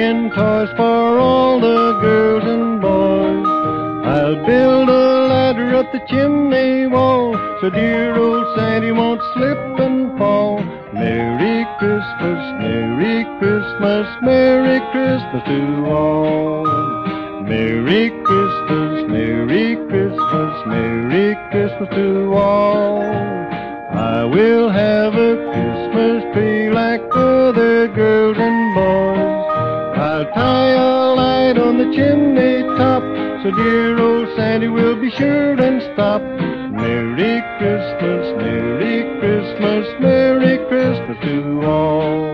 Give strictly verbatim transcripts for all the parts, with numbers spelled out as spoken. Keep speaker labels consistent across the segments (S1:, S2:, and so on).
S1: and toys for all the girls and boys. I'll build a ladder up the chimney wall, so dear old Sandy won't slip and fall. Merry Christmas, Merry Christmas, Merry Christmas to all. Merry Christmas, Merry Christmas, Merry Christmas to all. I will have a Christmas tree like other girls and boys. I'll tie a light on the chimney top, so dear old Sandy will be sure and stop. Merry Christmas, Merry Christmas, Merry Christmas to all.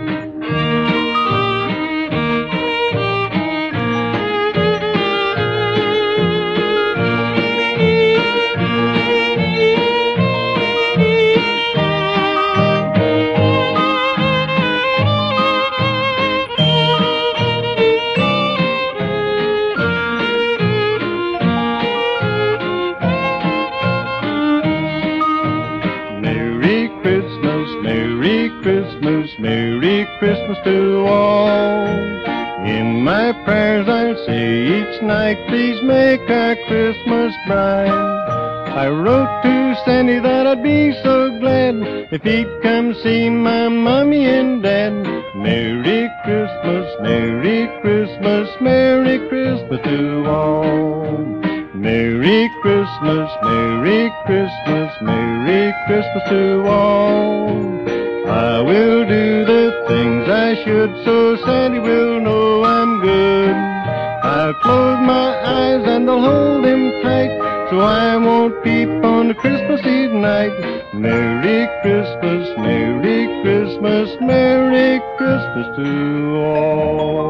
S1: Merry Christmas, Merry Christmas to all. In my prayers I'll say each night, please make our Christmas bright. I wrote to Sandy that I'd be so glad if he'd come see my mommy and dad. Merry Christmas, Merry Christmas, Merry Christmas to all. Merry Christmas, Merry Christmas, Merry Christmas to all. I will do the things I should, so Sandy will know I'm good. I'll close my eyes and I'll hold him tight, so I won't peep on the Christmas Eve night. Merry Christmas, Merry Christmas, Merry Christmas to all.